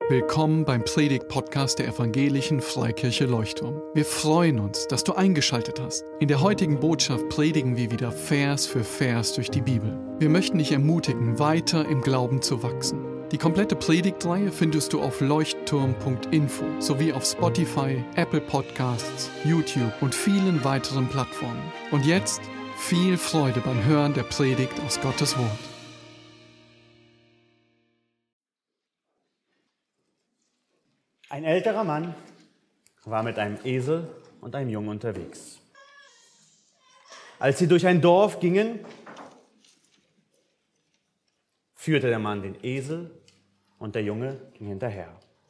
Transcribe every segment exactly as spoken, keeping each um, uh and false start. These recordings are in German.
Willkommen beim Predigt-Podcast der Evangelischen Freikirche Leuchtturm. Wir freuen uns, dass du eingeschaltet hast. In der heutigen Botschaft predigen wir wieder Vers für Vers durch die Bibel. Wir möchten dich ermutigen, weiter im Glauben zu wachsen. Die komplette Predigtreihe findest du auf leuchtturm punkt info sowie auf Spotify, Apple Podcasts, YouTube und vielen weiteren Plattformen. Und jetzt viel Freude beim Hören der Predigt aus Gottes Wort. Ein älterer Mann war mit einem Esel und einem Jungen unterwegs. Als sie durch ein Dorf gingen, führte der Mann den Esel und der Junge ging hinterher.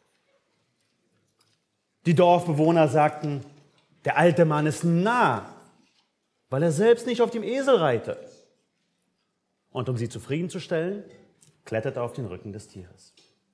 Die Dorfbewohner sagten, der alte Mann ist nah, weil er selbst nicht auf dem Esel reite. Und um sie zufriedenzustellen, kletterte er auf den Rücken des Tieres.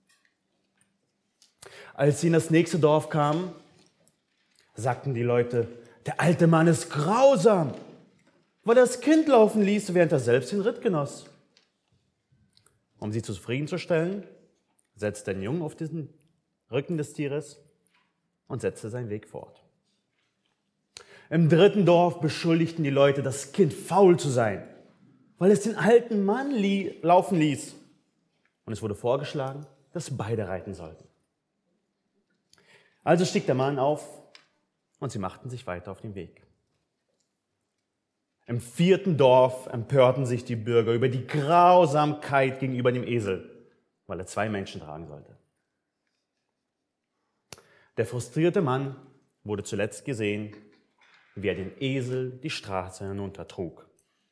Als sie in das nächste Dorf kamen, sagten die Leute, der alte Mann ist grausam, weil er das Kind laufen ließ, während er selbst den Ritt genoss. Um sie zufriedenzustellen, setzte den Jungen auf den Rücken des Tieres und setzte seinen Weg fort. Im dritten Dorf beschuldigten die Leute, das Kind faul zu sein, weil es den alten Mann li- laufen ließ. Und es wurde vorgeschlagen, dass beide reiten sollten. Also stieg der Mann auf und sie machten sich weiter auf den Weg. Im vierten Dorf empörten sich die Bürger über die Grausamkeit gegenüber dem Esel, weil er zwei Menschen tragen sollte. Der frustrierte Mann wurde zuletzt gesehen, wie er den Esel die Straße hinuntertrug.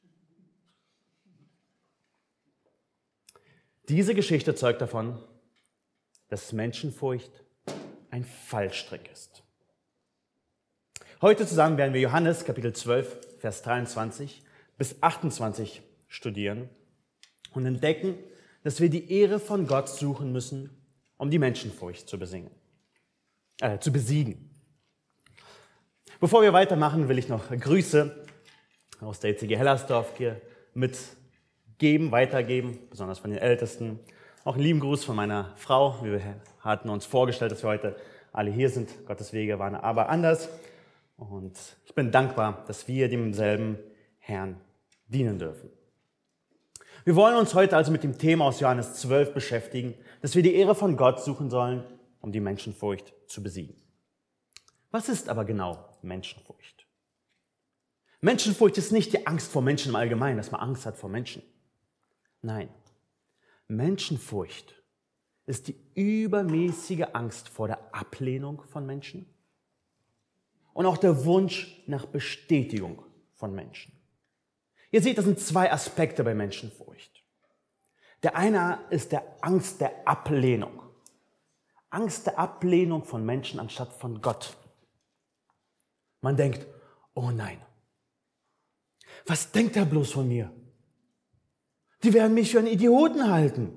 Diese Geschichte zeugt davon, dass Menschenfurcht ein Fallstrick ist. Heute zusammen werden wir Johannes Kapitel zwölf, Vers dreiundzwanzig bis achtundzwanzig studieren und entdecken, dass wir die Ehre von Gott suchen müssen, um die Menschenfurcht zu besingen, äh, zu besiegen. Bevor wir weitermachen, will ich noch Grüße aus der E C G Hellersdorf hier mitgeben, weitergeben, besonders von den Ältesten. Auch einen lieben Gruß von meiner Frau. Wir hatten uns vorgestellt, dass wir heute alle hier sind. Gottes Wege waren aber anders. Und ich bin dankbar, dass wir demselben Herrn dienen dürfen. Wir wollen uns heute also mit dem Thema aus Johannes zwölf beschäftigen, dass wir die Ehre von Gott suchen sollen, um die Menschenfurcht zu besiegen. Was ist aber genau Menschenfurcht? Menschenfurcht ist nicht die Angst vor Menschen im Allgemeinen, dass man Angst hat vor Menschen. Nein. Menschenfurcht ist die übermäßige Angst vor der Ablehnung von Menschen und auch der Wunsch nach Bestätigung von Menschen. Ihr seht, das sind zwei Aspekte bei Menschenfurcht. Der eine ist der Angst der Ablehnung. Angst der Ablehnung von Menschen anstatt von Gott. Man denkt, oh nein, was denkt er bloß von mir? Die werden mich für einen Idioten halten.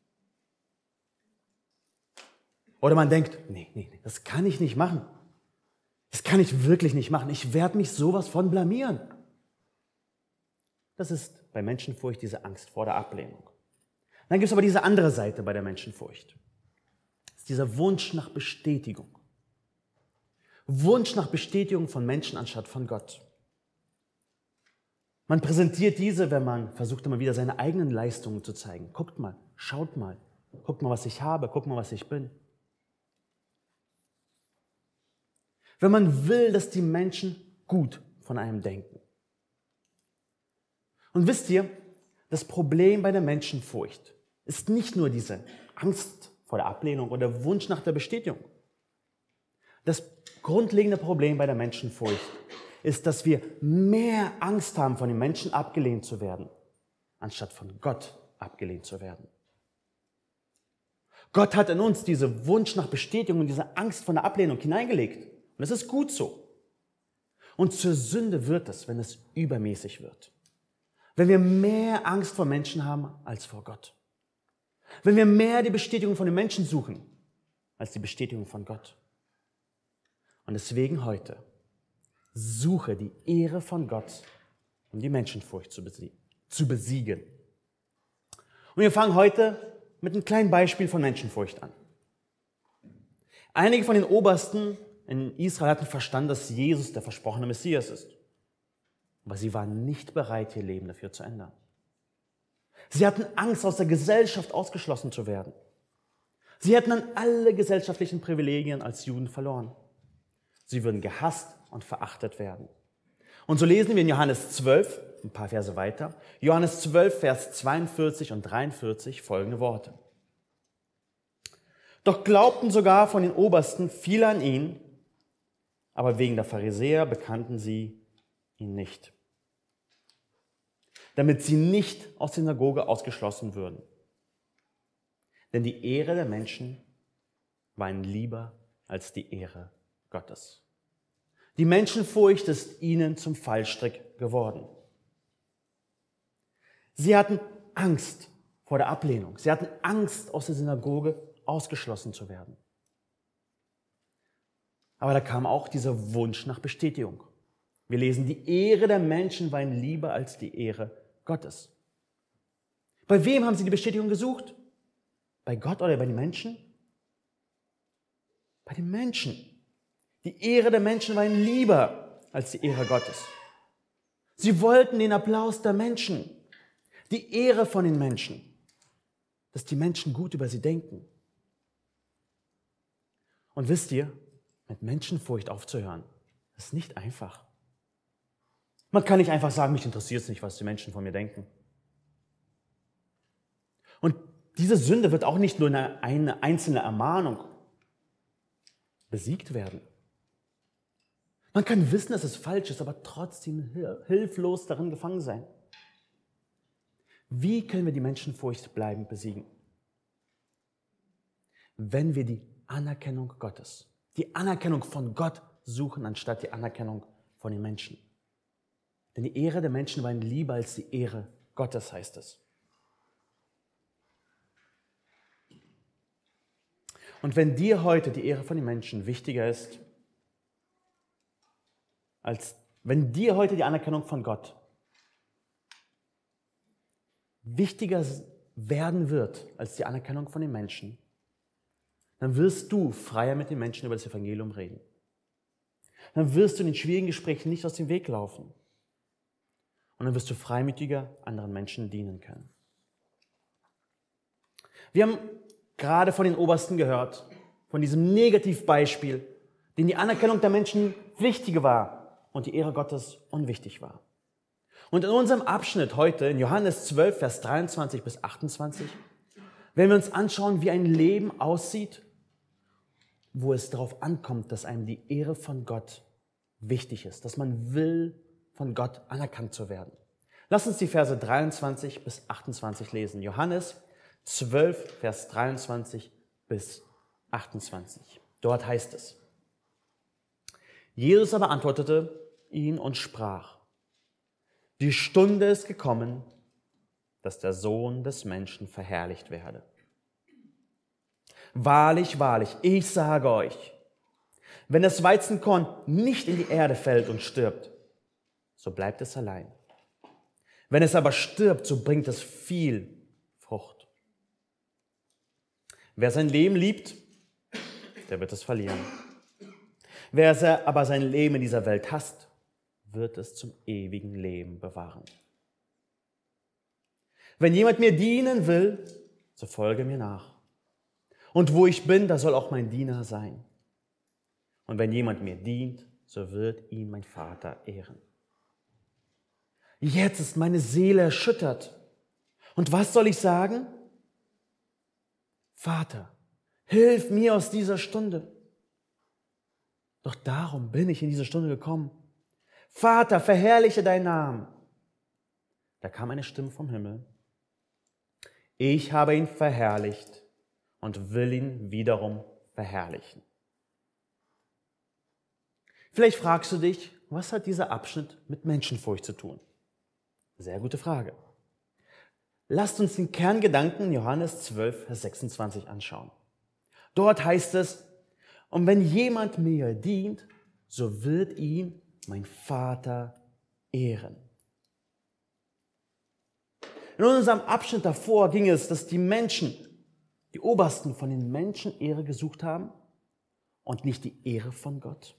Oder man denkt, nee, nee, nee, das kann ich nicht machen. Das kann ich wirklich nicht machen. Ich werde mich sowas von blamieren. Das ist bei Menschenfurcht diese Angst vor der Ablehnung. Dann gibt es aber diese andere Seite bei der Menschenfurcht. Das ist dieser Wunsch nach Bestätigung. Wunsch nach Bestätigung von Menschen anstatt von Gott. Man präsentiert diese, wenn man versucht, immer wieder seine eigenen Leistungen zu zeigen. Guckt mal, schaut mal, guckt mal, was ich habe, guckt mal, was ich bin. Wenn man will, dass die Menschen gut von einem denken. Und wisst ihr, das Problem bei der Menschenfurcht ist nicht nur diese Angst vor der Ablehnung oder Wunsch nach der Bestätigung. Das grundlegende Problem bei der Menschenfurcht ist, dass wir mehr Angst haben, von den Menschen abgelehnt zu werden, anstatt von Gott abgelehnt zu werden. Gott hat in uns diesen Wunsch nach Bestätigung und diese Angst von der Ablehnung hineingelegt. Und das ist gut so. Und zur Sünde wird es, wenn es übermäßig wird. Wenn wir mehr Angst vor Menschen haben als vor Gott. Wenn wir mehr die Bestätigung von den Menschen suchen, als die Bestätigung von Gott. Und deswegen heute suche die Ehre von Gott, um die Menschenfurcht zu besiegen. Und wir fangen heute mit einem kleinen Beispiel von Menschenfurcht an. Einige von den Obersten in Israel hatten verstanden, dass Jesus der versprochene Messias ist. Aber sie waren nicht bereit, ihr Leben dafür zu ändern. Sie hatten Angst, aus der Gesellschaft ausgeschlossen zu werden. Sie hätten dann alle gesellschaftlichen Privilegien als Juden verloren. Sie würden gehasst und verachtet werden. Und so lesen wir in Johannes zwölf, ein paar Verse weiter, Johannes zwölf, Vers zweiundvierzig und dreiundvierzig folgende Worte. Doch glaubten sogar von den Obersten viele an ihn, aber wegen der Pharisäer bekannten sie ihn nicht, damit sie nicht aus der Synagoge ausgeschlossen würden. Denn die Ehre der Menschen war ihnen lieber als die Ehre Gottes. Die Menschenfurcht ist ihnen zum Fallstrick geworden. Sie hatten Angst vor der Ablehnung. Sie hatten Angst, aus der Synagoge ausgeschlossen zu werden. Aber da kam auch dieser Wunsch nach Bestätigung. Wir lesen, die Ehre der Menschen war ihnen lieber als die Ehre Gottes. Bei wem haben sie die Bestätigung gesucht? Bei Gott oder bei den Menschen? Bei den Menschen. Die Ehre der Menschen war ihnen lieber als die Ehre Gottes. Sie wollten den Applaus der Menschen, die Ehre von den Menschen, dass die Menschen gut über sie denken. Und wisst ihr, mit Menschenfurcht aufzuhören, ist nicht einfach. Man kann nicht einfach sagen, mich interessiert es nicht, was die Menschen von mir denken. Und diese Sünde wird auch nicht nur eine, eine einzelne Ermahnung besiegt werden. Man kann wissen, dass es falsch ist, aber trotzdem hilflos darin gefangen sein. Wie können wir die Menschenfurcht bleibend besiegen? Wenn wir die Anerkennung Gottes, die Anerkennung von Gott suchen, anstatt die Anerkennung von den Menschen. Denn die Ehre der Menschen war ihnen lieber als die Ehre Gottes, heißt es. Und wenn dir heute die Ehre von den Menschen wichtiger ist, als wenn dir heute die Anerkennung von Gott wichtiger werden wird als die Anerkennung von den Menschen, dann wirst du freier mit den Menschen über das Evangelium reden. Dann wirst du in den schwierigen Gesprächen nicht aus dem Weg laufen. Und dann wirst du freimütiger anderen Menschen dienen können. Wir haben gerade von den Obersten gehört, von diesem Negativbeispiel, denen die Anerkennung der Menschen wichtig war und die Ehre Gottes unwichtig war. Und in unserem Abschnitt heute, in Johannes zwölf, Vers dreiundzwanzig bis achtundzwanzig, werden wir uns anschauen, wie ein Leben aussieht, wo es darauf ankommt, dass einem die Ehre von Gott wichtig ist, dass man will, von Gott anerkannt zu werden. Lass uns die Verse dreiundzwanzig bis achtundzwanzig lesen. Johannes zwölf, Vers dreiundzwanzig bis achtundzwanzig. Dort heißt es: Jesus aber antwortete ihn und sprach: Die Stunde ist gekommen, dass der Sohn des Menschen verherrlicht werde. Wahrlich, wahrlich, ich sage euch, wenn das Weizenkorn nicht in die Erde fällt und stirbt, so bleibt es allein. Wenn es aber stirbt, so bringt es viel Frucht. Wer sein Leben liebt, der wird es verlieren. Wer aber sein Leben in dieser Welt hasst, wird es zum ewigen Leben bewahren. Wenn jemand mir dienen will, so folge mir nach. Und wo ich bin, da soll auch mein Diener sein. Und wenn jemand mir dient, so wird ihn mein Vater ehren. Jetzt ist meine Seele erschüttert. Und was soll ich sagen? Vater, hilf mir aus dieser Stunde. Doch darum bin ich in diese Stunde gekommen. Vater, verherrliche deinen Namen. Da kam eine Stimme vom Himmel. Ich habe ihn verherrlicht und will ihn wiederum verherrlichen. Vielleicht fragst du dich, was hat dieser Abschnitt mit Menschenfurcht zu tun? Sehr gute Frage. Lasst uns den Kerngedanken in Johannes zwölf, Vers sechsundzwanzig anschauen. Dort heißt es: Und wenn jemand mir dient, so wird ihn mein Vater ehren. In unserem Abschnitt davor ging es, dass die Menschen, die Obersten von den Menschen Ehre gesucht haben und nicht die Ehre von Gott?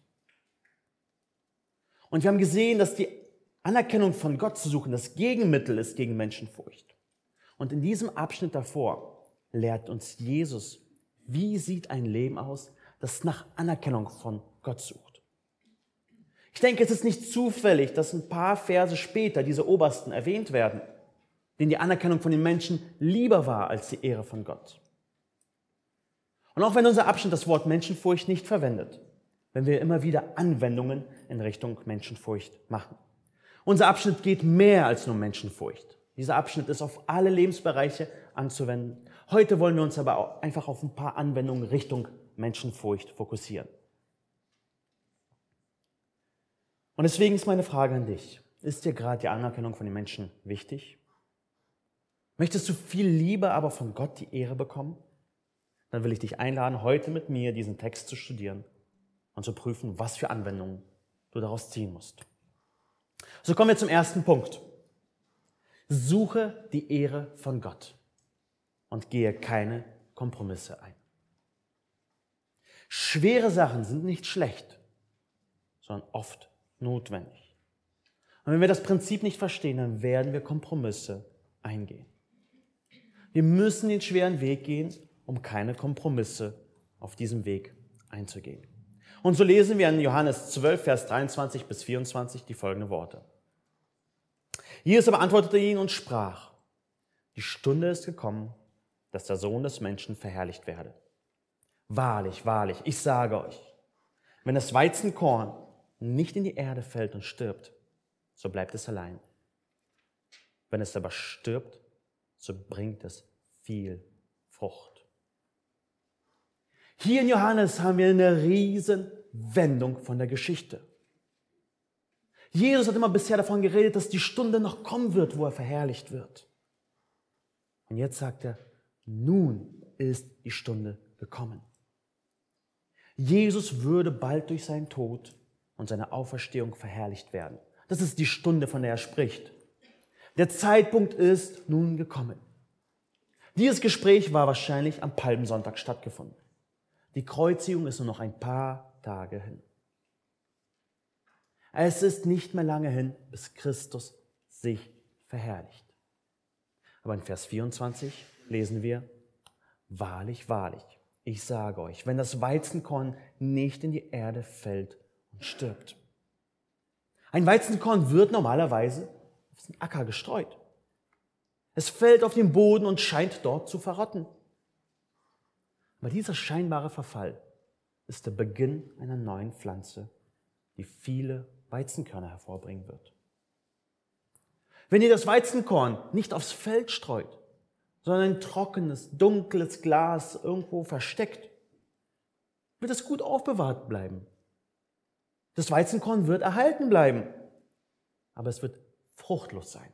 Und wir haben gesehen, dass die Anerkennung von Gott zu suchen das Gegenmittel ist gegen Menschenfurcht. Und in diesem Abschnitt davor lehrt uns Jesus, wie sieht ein Leben aus, das nach Anerkennung von Gott sucht. Ich denke, es ist nicht zufällig, dass ein paar Verse später diese Obersten erwähnt werden, denen die Anerkennung von den Menschen lieber war als die Ehre von Gott. Und auch wenn unser Abschnitt das Wort Menschenfurcht nicht verwendet, wenn wir immer wieder Anwendungen in Richtung Menschenfurcht machen. Unser Abschnitt geht mehr als nur Menschenfurcht. Dieser Abschnitt ist auf alle Lebensbereiche anzuwenden. Heute wollen wir uns aber auch einfach auf ein paar Anwendungen Richtung Menschenfurcht fokussieren. Und deswegen ist meine Frage an dich. Ist dir gerade die Anerkennung von den Menschen wichtig? Möchtest du viel lieber aber von Gott die Ehre bekommen? Dann will ich dich einladen, heute mit mir diesen Text zu studieren und zu prüfen, was für Anwendungen du daraus ziehen musst. So kommen wir zum ersten Punkt. Suche die Ehre von Gott und gehe keine Kompromisse ein. Schwere Sachen sind nicht schlecht, sondern oft notwendig. Und wenn wir das Prinzip nicht verstehen, dann werden wir Kompromisse eingehen. Wir müssen den schweren Weg gehen, um keine Kompromisse auf diesem Weg einzugehen. Und so lesen wir in Johannes zwölf, Vers dreiundzwanzig bis vierundzwanzig die folgenden Worte. Jesus aber antwortete ihnen und sprach, die Stunde ist gekommen, dass der Sohn des Menschen verherrlicht werde. Wahrlich, wahrlich, ich sage euch, wenn das Weizenkorn nicht in die Erde fällt und stirbt, so bleibt es allein. Wenn es aber stirbt, so bringt es viel Frucht. Hier in Johannes haben wir eine riesen Wendung von der Geschichte. Jesus hat immer bisher davon geredet, dass die Stunde noch kommen wird, wo er verherrlicht wird. Und jetzt sagt er, nun ist die Stunde gekommen. Jesus würde bald durch seinen Tod und seine Auferstehung verherrlicht werden. Das ist die Stunde, von der er spricht. Der Zeitpunkt ist nun gekommen. Dieses Gespräch war wahrscheinlich am Palmsonntag stattgefunden. Die Kreuzigung ist nur noch ein paar Tage hin. Es ist nicht mehr lange hin, bis Christus sich verherrlicht. Aber in Vers vierundzwanzig lesen wir, wahrlich, wahrlich, ich sage euch, wenn das Weizenkorn nicht in die Erde fällt und stirbt. Ein Weizenkorn wird normalerweise auf den Acker gestreut. Es fällt auf den Boden und scheint dort zu verrotten. Aber dieser scheinbare Verfall ist der Beginn einer neuen Pflanze, die viele Weizenkörner hervorbringen wird. Wenn ihr das Weizenkorn nicht aufs Feld streut, sondern ein trockenes, dunkles Glas irgendwo versteckt, wird es gut aufbewahrt bleiben. Das Weizenkorn wird erhalten bleiben, aber es wird fruchtlos sein.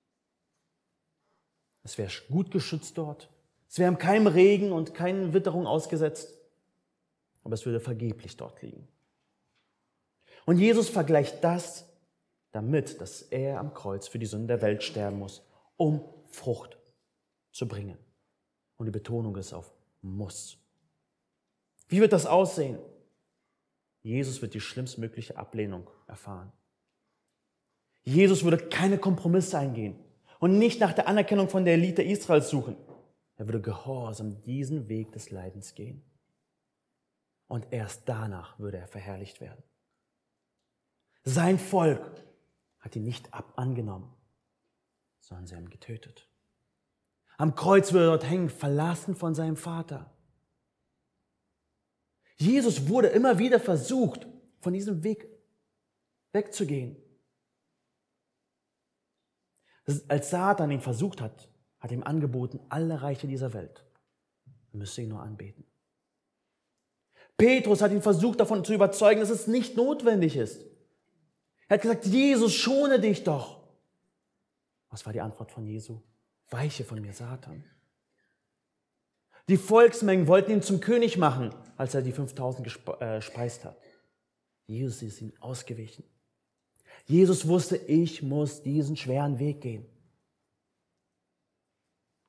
Es wäre gut geschützt dort, es wäre keinem Regen und keinen Witterung ausgesetzt, aber es würde vergeblich dort liegen. Und Jesus vergleicht das damit, dass er am Kreuz für die Sünden der Welt sterben muss, um Frucht zu bringen. Und die Betonung ist auf muss. Wie wird das aussehen? Jesus wird die schlimmstmögliche Ablehnung erfahren. Jesus würde keine Kompromisse eingehen und nicht nach der Anerkennung von der Elite Israels suchen. Er würde gehorsam diesen Weg des Leidens gehen. Und erst danach würde er verherrlicht werden. Sein Volk hat ihn nicht ab angenommen, sondern sie haben ihn getötet. Am Kreuz würde er dort hängen, verlassen von seinem Vater. Jesus wurde immer wieder versucht, von diesem Weg wegzugehen. Als Satan ihn versucht hat, hat er ihm angeboten, alle Reiche dieser Welt. Er müsste ihn nur anbeten. Petrus hat ihn versucht, davon zu überzeugen, dass es nicht notwendig ist. Er hat gesagt, Jesus, schone dich doch. Was war die Antwort von Jesu? Weiche von mir, Satan. Die Volksmengen wollten ihn zum König machen, als er die fünftausend gespeist hat. Jesus ist ihnen ausgewichen. Jesus wusste, ich muss diesen schweren Weg gehen.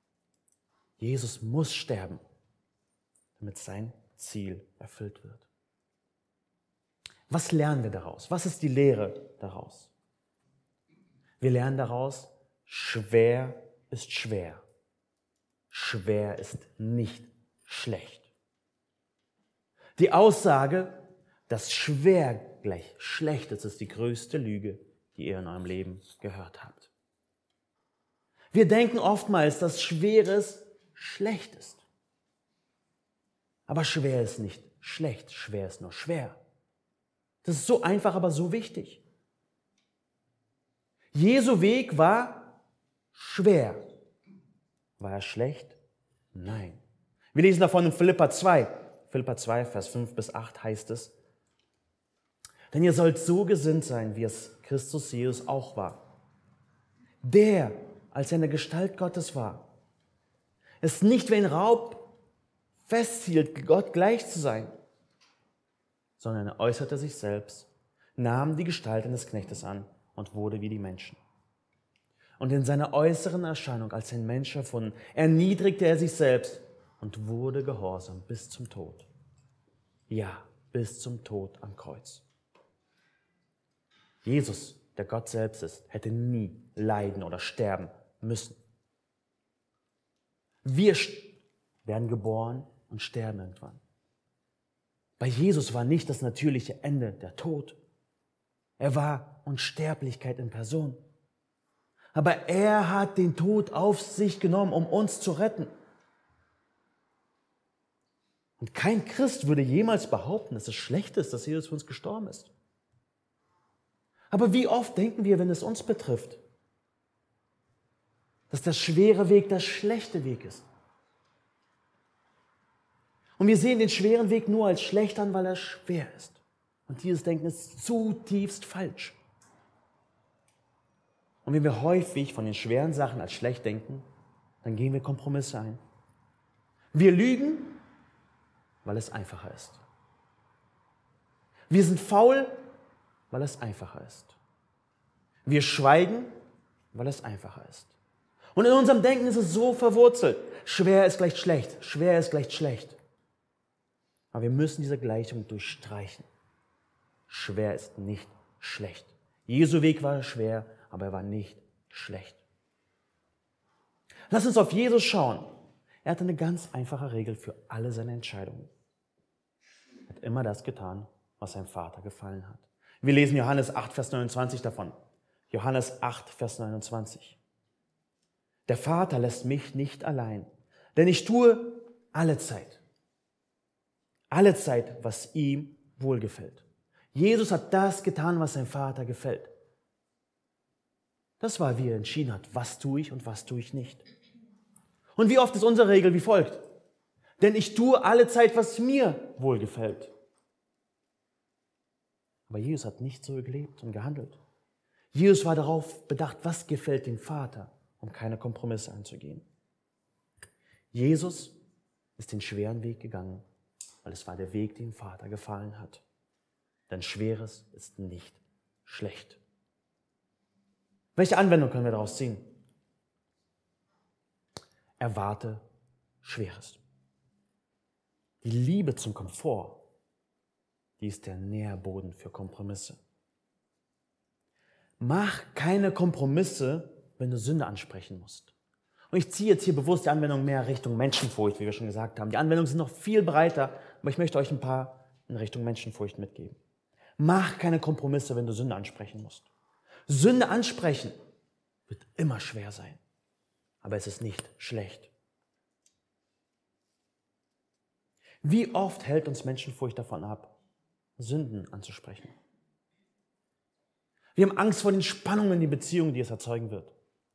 Jesus muss sterben, damit sein Ziel erfüllt wird. Was lernen wir daraus? Was ist die Lehre daraus? Wir lernen daraus, schwer ist schwer. Schwer ist nicht schlecht. Die Aussage, dass schwer gleich schlecht ist, ist die größte Lüge, die ihr in eurem Leben gehört habt. Wir denken oftmals, dass Schweres schlecht ist. Aber schwer ist nicht schlecht, schwer ist nur schwer. Das ist so einfach, aber so wichtig. Jesu Weg war schwer. War er schlecht? Nein. Wir lesen davon in Philipper zwei. Philipper zwei, Vers fünf bis acht heißt es: Denn ihr sollt so gesinnt sein, wie es Christus Jesus auch war. Der, als er in der Gestalt Gottes war, es nicht wie ein Raub festhielt, Gott gleich zu sein, sondern er äußerte sich selbst, nahm die Gestalt eines Knechtes an und wurde wie die Menschen. Und in seiner äußeren Erscheinung als ein Mensch erfunden, erniedrigte er sich selbst und wurde gehorsam bis zum Tod. Ja, bis zum Tod am Kreuz. Jesus, der Gott selbst ist, hätte nie leiden oder sterben müssen. Wir werden geboren und sterben irgendwann. Bei Jesus war nicht das natürliche Ende der Tod. Er war Unsterblichkeit in Person. Aber er hat den Tod auf sich genommen, um uns zu retten. Und kein Christ würde jemals behaupten, dass es schlecht ist, dass Jesus für uns gestorben ist. Aber wie oft denken wir, wenn es uns betrifft, dass der schwere Weg der schlechte Weg ist? Und wir sehen den schweren Weg nur als schlecht an, weil er schwer ist. Und dieses Denken ist zutiefst falsch. Und wenn wir häufig von den schweren Sachen als schlecht denken, dann gehen wir Kompromisse ein. Wir lügen, weil es einfacher ist. Wir sind faul, weil es einfacher ist. Wir schweigen, weil es einfacher ist. Und in unserem Denken ist es so verwurzelt. Schwer ist gleich schlecht, schwer ist gleich schlecht. Aber wir müssen diese Gleichung durchstreichen. Schwer ist nicht schlecht. Jesu Weg war schwer, aber er war nicht schlecht. Lass uns auf Jesus schauen. Er hatte eine ganz einfache Regel für alle seine Entscheidungen. Er hat immer das getan, was seinem Vater gefallen hat. Wir lesen Johannes acht, Vers neunundzwanzig davon. Johannes acht, Vers neunundzwanzig. Der Vater lässt mich nicht allein, denn ich tue alle Zeit. Alle Zeit, was ihm wohlgefällt. Jesus hat das getan, was seinem Vater gefällt. Das war, wie er entschieden hat, was tue ich und was tue ich nicht. Und wie oft ist unsere Regel wie folgt? Denn ich tue alle Zeit, was mir wohlgefällt. Aber Jesus hat nicht so gelebt und gehandelt. Jesus war darauf bedacht, was gefällt dem Vater, um keine Kompromisse einzugehen. Jesus ist den schweren Weg gegangen, weil es war der Weg, den dem Vater gefallen hat. Denn Schweres ist nicht schlecht. Welche Anwendung können wir daraus ziehen? Erwarte Schweres. Die Liebe zum Komfort, die ist der Nährboden für Kompromisse. Mach keine Kompromisse, wenn du Sünde ansprechen musst. Und ich ziehe jetzt hier bewusst die Anwendung mehr Richtung Menschenfurcht, wie wir schon gesagt haben. Die Anwendungen sind noch viel breiter, aber ich möchte euch ein paar in Richtung Menschenfurcht mitgeben. Mach keine Kompromisse, wenn du Sünde ansprechen musst. Sünde ansprechen wird immer schwer sein, aber es ist nicht schlecht. Wie oft hält uns Menschenfurcht davon ab, Sünden anzusprechen? Wir haben Angst vor den Spannungen in die Beziehung, die es erzeugen wird.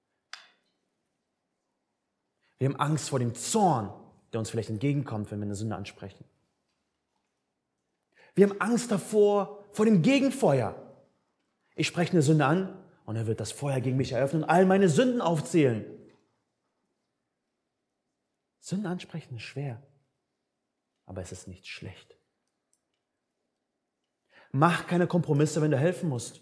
Wir haben Angst vor dem Zorn, der uns vielleicht entgegenkommt, wenn wir eine Sünde ansprechen. Wir haben Angst davor, vor dem Gegenfeuer. Ich spreche eine Sünde an und er wird das Feuer gegen mich eröffnen und all meine Sünden aufzählen. Sünde ansprechen ist schwer, aber es ist nicht schlecht. Mach keine Kompromisse, wenn du helfen musst.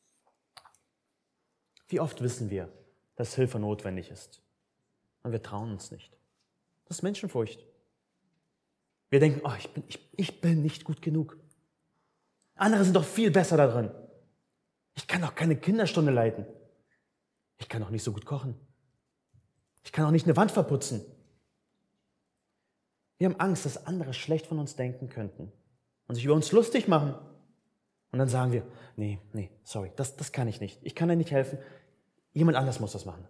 Wie oft wissen wir, dass Hilfe notwendig ist? Und wir trauen uns nicht. Das ist Menschenfurcht. Wir denken, oh, ich bin, ich, ich bin nicht gut genug. Andere sind doch viel besser darin. Ich kann doch keine Kinderstunde leiten. Ich kann doch nicht so gut kochen. Ich kann auch nicht eine Wand verputzen. Wir haben Angst, dass andere schlecht von uns denken könnten und sich über uns lustig machen. Und dann sagen wir, nee, nee, sorry, das, das kann ich nicht. Ich kann dir nicht helfen. Jemand anders muss das machen.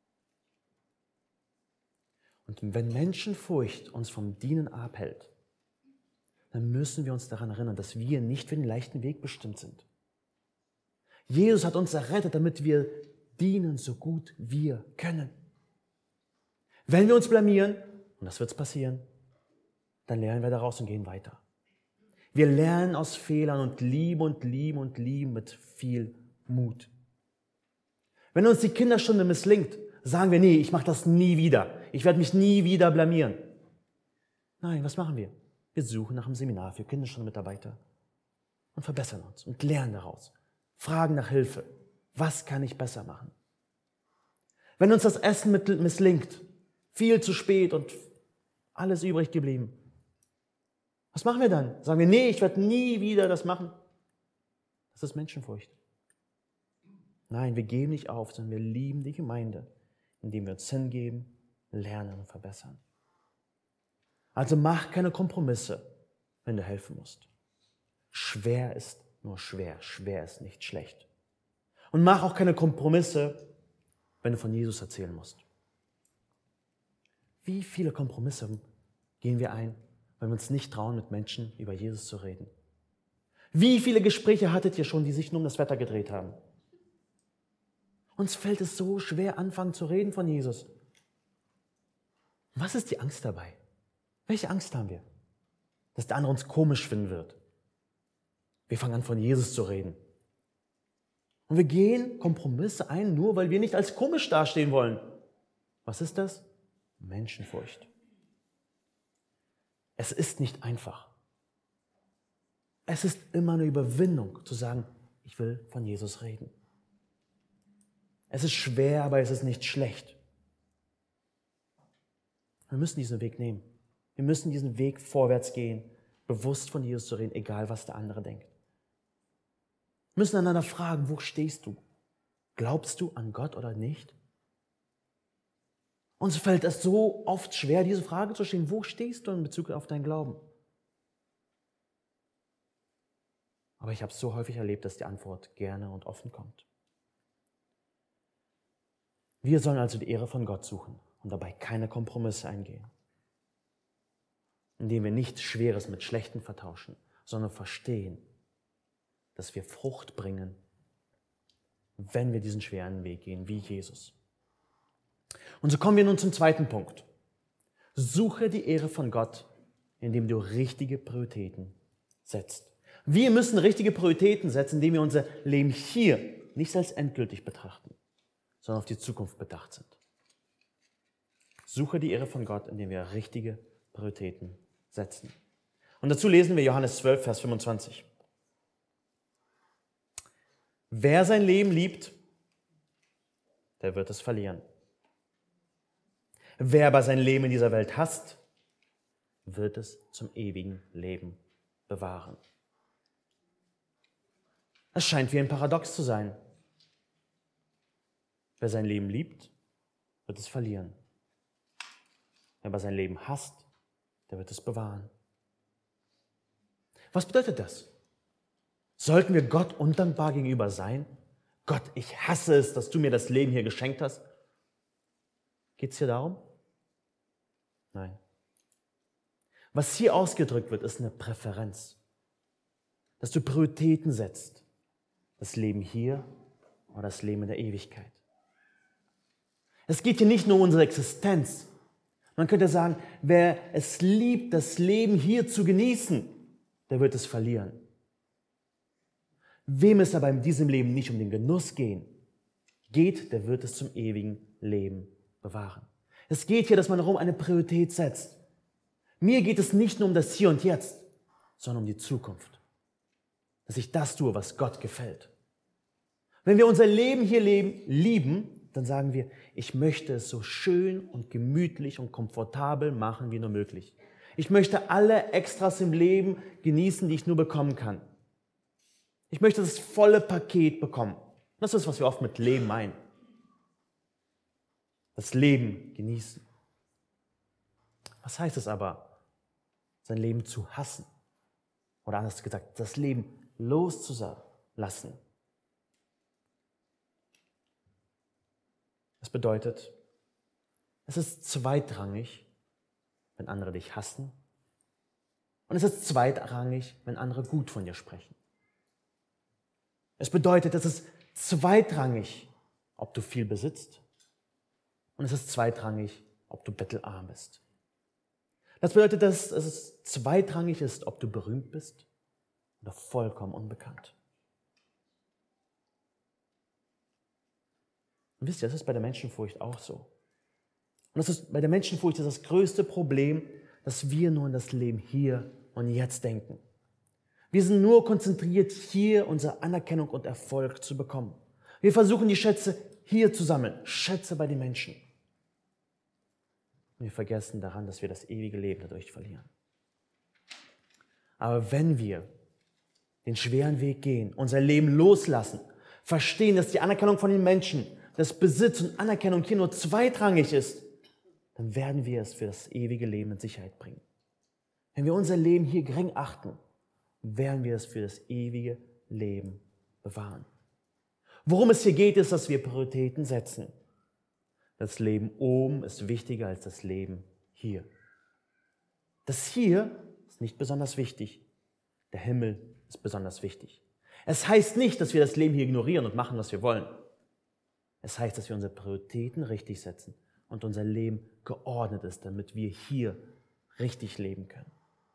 Und wenn Menschenfurcht uns vom Dienen abhält, dann müssen wir uns daran erinnern, dass wir nicht für den leichten Weg bestimmt sind. Jesus hat uns errettet, damit wir dienen, so gut wir können. Wenn wir uns blamieren, und das wird passieren, dann lernen wir daraus und gehen weiter. Wir lernen aus Fehlern und lieben und lieben und lieben mit viel Mut. Wenn uns die Kinderstunde misslingt, sagen wir, nee, ich mache das nie wieder. Ich werde mich nie wieder blamieren. Nein, was machen wir? Wir suchen nach einem Seminar für Kinderstundenmitarbeiter und verbessern uns und lernen daraus. Fragen nach Hilfe. Was kann ich besser machen? Wenn uns das Essen misslingt, viel zu spät und alles übrig geblieben, was machen wir dann? Sagen wir, nee, ich werde nie wieder das machen. Das ist Menschenfurcht. Nein, wir geben nicht auf, sondern wir lieben die Gemeinde, indem wir uns hingeben, lernen und verbessern. Also mach keine Kompromisse, wenn du helfen musst. Schwer ist nur schwer, schwer ist nicht schlecht. Und mach auch keine Kompromisse, wenn du von Jesus erzählen musst. Wie viele Kompromisse gehen wir ein, wenn wir uns nicht trauen, mit Menschen über Jesus zu reden? Wie viele Gespräche hattet ihr schon, die sich nur um das Wetter gedreht haben? Uns fällt es so schwer, anfangen zu reden von Jesus. Was ist die Angst dabei? Welche Angst haben wir? Dass der andere uns komisch finden wird. Wir fangen an, von Jesus zu reden. Und wir gehen Kompromisse ein, nur weil wir nicht als komisch dastehen wollen. Was ist das? Menschenfurcht. Es ist nicht einfach. Es ist immer eine Überwindung, zu sagen, ich will von Jesus reden. Es ist schwer, aber es ist nicht schlecht. Wir müssen diesen Weg nehmen. Wir müssen diesen Weg vorwärts gehen, bewusst von Jesus zu reden, egal was der andere denkt. Wir müssen einander fragen, wo stehst du? Glaubst du an Gott oder nicht? Uns fällt es so oft schwer, diese Frage zu stellen, wo stehst du in Bezug auf deinen Glauben? Aber ich habe es so häufig erlebt, dass die Antwort gerne und offen kommt. Wir sollen also die Ehre von Gott suchen und dabei keine Kompromisse eingehen, indem wir nichts Schweres mit Schlechtem vertauschen, sondern verstehen, dass wir Frucht bringen, wenn wir diesen schweren Weg gehen, wie Jesus. Und so kommen wir nun zum zweiten Punkt. Suche die Ehre von Gott, indem du richtige Prioritäten setzt. Wir müssen richtige Prioritäten setzen, indem wir unser Leben hier nicht als endgültig betrachten, sondern auf die Zukunft bedacht sind. Suche die Ehre von Gott, indem wir richtige Prioritäten setzen. Und dazu lesen wir Johannes zwölf, Vers fünfundzwanzig. Wer sein Leben liebt, der wird es verlieren. Wer aber sein Leben in dieser Welt hasst, wird es zum ewigen Leben bewahren. Es scheint wie ein Paradox zu sein. Wer sein Leben liebt, wird es verlieren. Wer aber sein Leben hasst, der wird es bewahren. Was bedeutet das? Sollten wir Gott undankbar gegenüber sein? Gott, ich hasse es, dass du mir das Leben hier geschenkt hast. Geht es hier darum? Nein. Was hier ausgedrückt wird, ist eine Präferenz. Dass du Prioritäten setzt. Das Leben hier oder das Leben in der Ewigkeit. Es geht hier nicht nur um unsere Existenz. Man könnte sagen, wer es liebt, das Leben hier zu genießen, der wird es verlieren. Wem es aber in diesem Leben nicht um den Genuss gehen, geht, der wird es zum ewigen Leben bewahren. Es geht hier, dass man darum eine Priorität setzt. Mir geht es nicht nur um das Hier und Jetzt, sondern um die Zukunft. Dass ich das tue, was Gott gefällt. Wenn wir unser Leben hier leben, lieben, dann sagen wir, ich möchte es so schön und gemütlich und komfortabel machen wie nur möglich. Ich möchte alle Extras im Leben genießen, die ich nur bekommen kann. Ich möchte das volle Paket bekommen. Das ist, was wir oft mit Leben meinen. Das Leben genießen. Was heißt es aber, sein Leben zu hassen? Oder anders gesagt, das Leben loszulassen. Das bedeutet, es ist zweitrangig, wenn andere dich hassen. Und es ist zweitrangig, wenn andere gut von dir sprechen. Es bedeutet, es ist zweitrangig, ob du viel besitzt. Und es ist zweitrangig, ob du bettelarm bist. Das bedeutet, dass es zweitrangig ist, ob du berühmt bist oder vollkommen unbekannt. Und wisst ihr, das ist bei der Menschenfurcht auch so. Und das ist, bei der Menschenfurcht ist das größte Problem, dass wir nur an das Leben hier und jetzt denken. Wir sind nur konzentriert, hier unsere Anerkennung und Erfolg zu bekommen. Wir versuchen, die Schätze hier zu sammeln, Schätze bei den Menschen. Und wir vergessen daran, dass wir das ewige Leben dadurch verlieren. Aber wenn wir den schweren Weg gehen, unser Leben loslassen, verstehen, dass die Anerkennung von den Menschen, dass Besitz und Anerkennung hier nur zweitrangig ist, dann werden wir es für das ewige Leben in Sicherheit bringen. Wenn wir unser Leben hier gering achten, werden wir es für das ewige Leben bewahren. Worum es hier geht, ist, dass wir Prioritäten setzen. Das Leben oben ist wichtiger als das Leben hier. Das hier ist nicht besonders wichtig. Der Himmel ist besonders wichtig. Es heißt nicht, dass wir das Leben hier ignorieren und machen, was wir wollen. Es heißt, dass wir unsere Prioritäten richtig setzen und unser Leben geordnet ist, damit wir hier richtig leben können.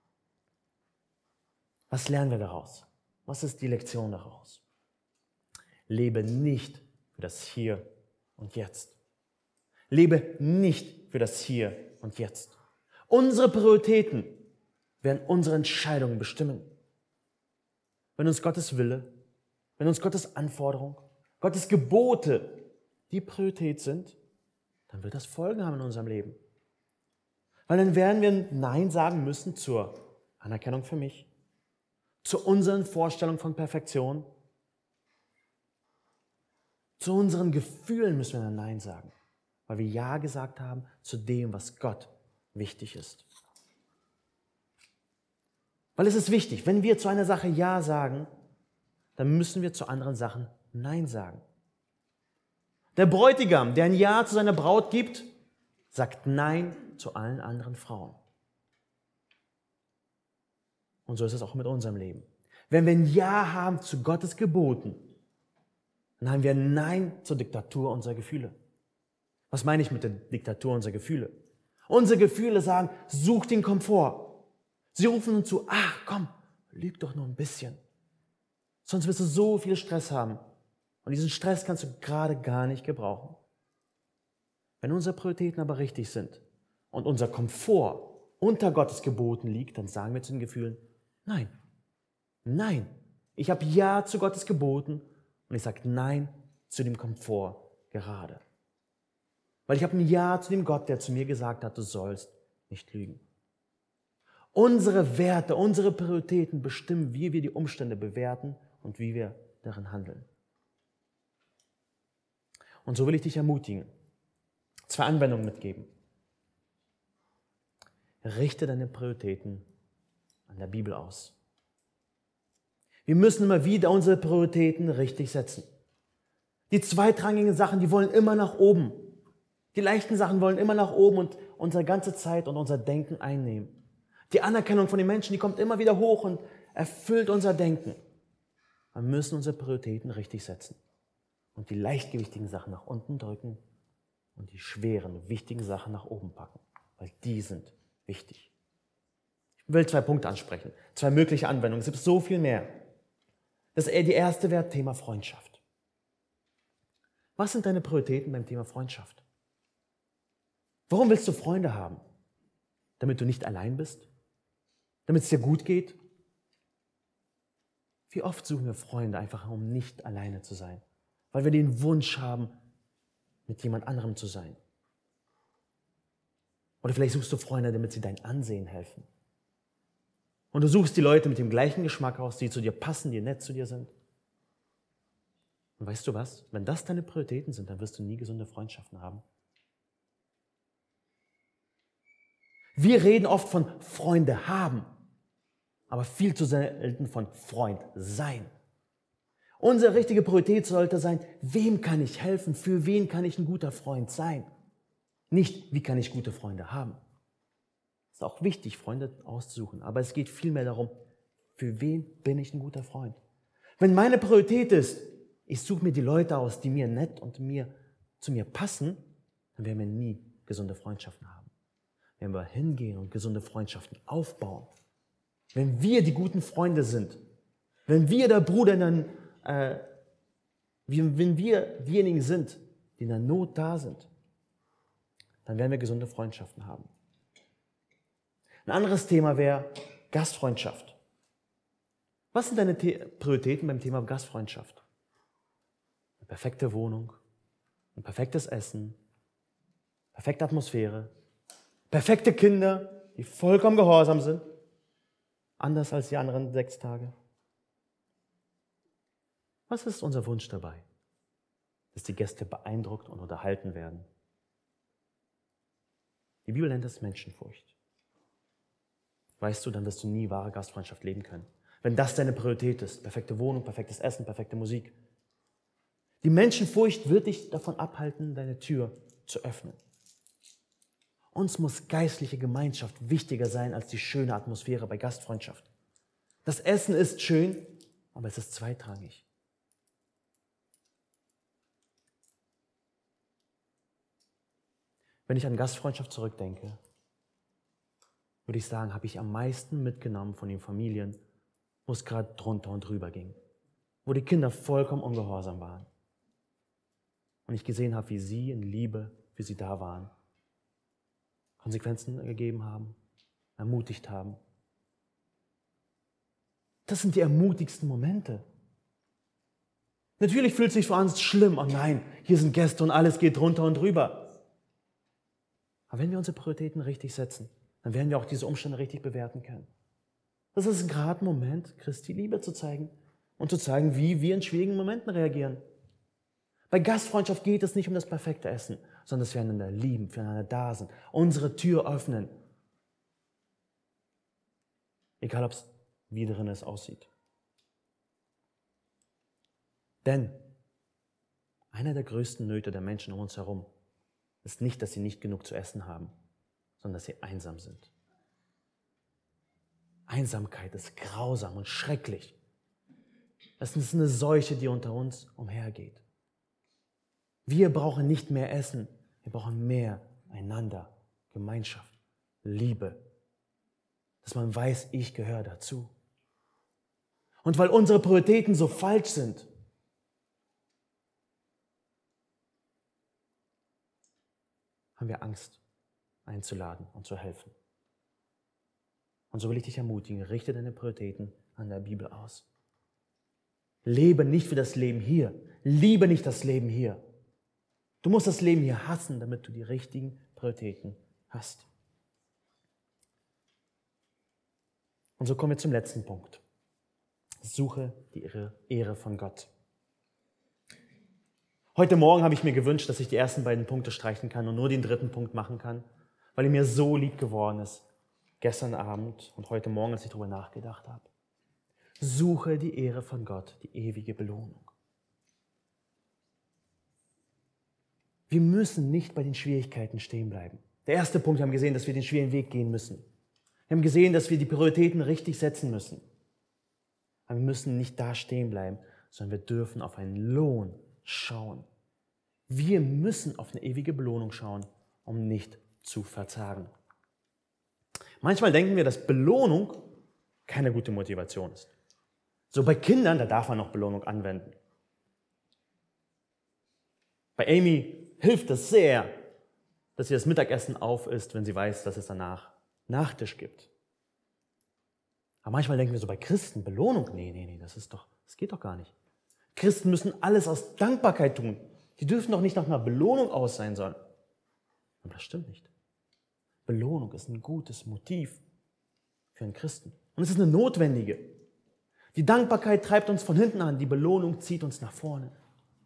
Was lernen wir daraus? Was ist die Lektion daraus? Lebe nicht für das Hier und Jetzt. Lebe nicht für das Hier und Jetzt. Unsere Prioritäten werden unsere Entscheidungen bestimmen. Wenn uns Gottes Wille, wenn uns Gottes Anforderung, Gottes Gebote die Priorität sind, dann wird das Folgen haben in unserem Leben. Weil dann werden wir Nein sagen müssen zur Anerkennung für mich, zu unseren Vorstellungen von Perfektion, zu unseren Gefühlen müssen wir dann Nein sagen, weil wir Ja gesagt haben zu dem, was Gott wichtig ist. Weil es ist wichtig, wenn wir zu einer Sache Ja sagen, dann müssen wir zu anderen Sachen Nein sagen. Der Bräutigam, der ein Ja zu seiner Braut gibt, sagt Nein zu allen anderen Frauen. Und so ist es auch mit unserem Leben. Wenn wir ein Ja haben zu Gottes Geboten, dann haben wir ein Nein zur Diktatur unserer Gefühle. Was meine ich mit der Diktatur unserer Gefühle? Unsere Gefühle sagen, such den Komfort. Sie rufen uns zu, ach komm, lüg doch nur ein bisschen. Sonst wirst du so viel Stress haben. Und diesen Stress kannst du gerade gar nicht gebrauchen. Wenn unsere Prioritäten aber richtig sind und unser Komfort unter Gottes Geboten liegt, dann sagen wir zu den Gefühlen, nein, nein, ich habe Ja zu Gottes Geboten und ich sage Nein zu dem Komfort gerade. Weil ich habe ein Ja zu dem Gott, der zu mir gesagt hat, du sollst nicht lügen. Unsere Werte, unsere Prioritäten bestimmen, wie wir die Umstände bewerten und wie wir darin handeln. Und so will ich dich ermutigen, zwei Anwendungen mitgeben. Richte deine Prioritäten an der Bibel aus. Wir müssen immer wieder unsere Prioritäten richtig setzen. Die zweitrangigen Sachen, die wollen immer nach oben. Die leichten Sachen wollen immer nach oben und unsere ganze Zeit und unser Denken einnehmen. Die Anerkennung von den Menschen, die kommt immer wieder hoch und erfüllt unser Denken. Wir müssen unsere Prioritäten richtig setzen und die leichtgewichtigen Sachen nach unten drücken und die schweren, wichtigen Sachen nach oben packen, weil die sind wichtig. Ich will zwei Punkte ansprechen, zwei mögliche Anwendungen. Es gibt so viel mehr. Das, die erste wäre Thema Freundschaft. Was sind deine Prioritäten beim Thema Freundschaft? Warum willst du Freunde haben? Damit du nicht allein bist? Damit es dir gut geht? Wie oft suchen wir Freunde einfach, um nicht alleine zu sein? Weil wir den Wunsch haben, mit jemand anderem zu sein. Oder vielleicht suchst du Freunde, damit sie dein Ansehen helfen. Und du suchst die Leute mit dem gleichen Geschmack aus, die zu dir passen, die nett zu dir sind. Und weißt du was? Wenn das deine Prioritäten sind, dann wirst du nie gesunde Freundschaften haben. Wir reden oft von Freunde haben, aber viel zu selten von Freund sein. Unsere richtige Priorität sollte sein, wem kann ich helfen, für wen kann ich ein guter Freund sein? Nicht, wie kann ich gute Freunde haben? Es ist auch wichtig, Freunde auszusuchen, aber es geht vielmehr darum, für wen bin ich ein guter Freund? Wenn meine Priorität ist, ich suche mir die Leute aus, die mir nett und mir, zu mir passen, dann werden wir nie gesunde Freundschaften haben. Wenn wir hingehen und gesunde Freundschaften aufbauen, wenn wir die guten Freunde sind, wenn wir der Bruder in der, äh, wenn wir diejenigen sind, die in der Not da sind, dann werden wir gesunde Freundschaften haben. Ein anderes Thema wäre Gastfreundschaft. Was sind deine The- Prioritäten beim Thema Gastfreundschaft? Eine perfekte Wohnung, ein perfektes Essen, perfekte Atmosphäre, perfekte Kinder, die vollkommen gehorsam sind, anders als die anderen sechs Tage. Was ist unser Wunsch dabei? Dass die Gäste beeindruckt und unterhalten werden. Die Bibel nennt es Menschenfurcht. Weißt du, dann wirst du nie wahre Gastfreundschaft leben können. Wenn das deine Priorität ist, perfekte Wohnung, perfektes Essen, perfekte Musik. Die Menschenfurcht wird dich davon abhalten, deine Tür zu öffnen. Uns muss geistliche Gemeinschaft wichtiger sein als die schöne Atmosphäre bei Gastfreundschaft. Das Essen ist schön, aber es ist zweitrangig. Wenn ich an Gastfreundschaft zurückdenke, würde ich sagen, habe ich am meisten mitgenommen von den Familien, wo es gerade drunter und drüber ging. Wo die Kinder vollkommen ungehorsam waren. Und ich gesehen habe, wie sie in Liebe für sie da waren. Konsequenzen gegeben haben, ermutigt haben. Das sind die ermutigsten Momente. Natürlich fühlt es sich für uns schlimm. Oh nein, hier sind Gäste und alles geht drunter und drüber. Aber wenn wir unsere Prioritäten richtig setzen, dann werden wir auch diese Umstände richtig bewerten können. Das ist gerade ein Moment, Christi Liebe zu zeigen und zu zeigen, wie wir in schwierigen Momenten reagieren. Bei Gastfreundschaft geht es nicht um das perfekte Essen, sondern dass wir einander lieben, füreinander da sind, unsere Tür öffnen. Egal, ob es wie drin es aussieht. Denn einer der größten Nöte der Menschen um uns herum ist nicht, dass sie nicht genug zu essen haben, sondern dass sie einsam sind. Einsamkeit ist grausam und schrecklich. Das ist eine Seuche, die unter uns umhergeht. Wir brauchen nicht mehr Essen, wir brauchen mehr einander, Gemeinschaft, Liebe. Dass man weiß, ich gehöre dazu. Und weil unsere Prioritäten so falsch sind, haben wir Angst, einzuladen und zu helfen. Und so will ich dich ermutigen, richte deine Prioritäten an der Bibel aus. Lebe nicht für das Leben hier. Liebe nicht das Leben hier. Du musst das Leben hier hassen, damit du die richtigen Prioritäten hast. Und so kommen wir zum letzten Punkt. Suche die Ehre von Gott. Heute Morgen habe ich mir gewünscht, dass ich die ersten beiden Punkte streichen kann und nur den dritten Punkt machen kann, weil er mir so lieb geworden ist. Gestern Abend und heute Morgen, als ich darüber nachgedacht habe. Suche die Ehre von Gott, die ewige Belohnung. Wir müssen nicht bei den Schwierigkeiten stehen bleiben. Der erste Punkt, wir haben gesehen, dass wir den schwierigen Weg gehen müssen. Wir haben gesehen, dass wir die Prioritäten richtig setzen müssen. Aber wir müssen nicht da stehen bleiben, sondern wir dürfen auf einen Lohn schauen. Wir müssen auf eine ewige Belohnung schauen, um nicht zu verzagen. Manchmal denken wir, dass Belohnung keine gute Motivation ist. So bei Kindern, da darf man noch Belohnung anwenden. Bei Amy hilft es sehr, dass sie das Mittagessen aufisst, wenn sie weiß, dass es danach Nachtisch gibt. Aber manchmal denken wir so bei Christen, Belohnung, nee, nee, nee, das ist doch, das geht doch gar nicht. Christen müssen alles aus Dankbarkeit tun. Die dürfen doch nicht nach einer Belohnung aus sein sollen. Aber das stimmt nicht. Belohnung ist ein gutes Motiv für einen Christen. Und es ist eine notwendige. Die Dankbarkeit treibt uns von hinten an, die Belohnung zieht uns nach vorne.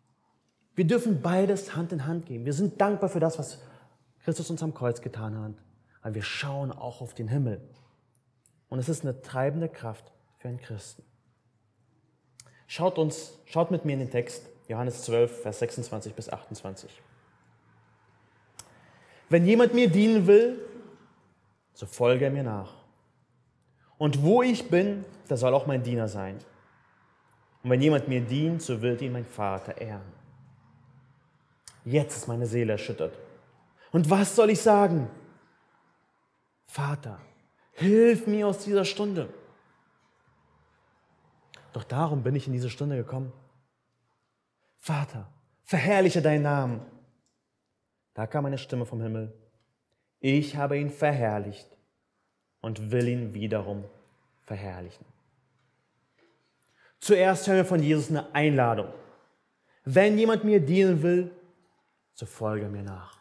Wir dürfen beides Hand in Hand geben. Wir sind dankbar für das, was Christus uns am Kreuz getan hat. Aber wir schauen auch auf den Himmel. Und es ist eine treibende Kraft für einen Christen. Schaut uns, schaut mit mir in den Text, Johannes zwölf, Vers sechsundzwanzig bis achtundzwanzig. Wenn jemand mir dienen will, so folge er mir nach. Und wo ich bin, da soll auch mein Diener sein. Und wenn jemand mir dient, so wird ihn mein Vater ehren. Jetzt ist meine Seele erschüttert. Und was soll ich sagen? Vater, hilf mir aus dieser Stunde. Doch darum bin ich in diese Stunde gekommen. Vater, verherrliche deinen Namen. Da kam eine Stimme vom Himmel. Ich habe ihn verherrlicht und will ihn wiederum verherrlichen. Zuerst hören wir von Jesus eine Einladung. Wenn jemand mir dienen will, so folge mir nach.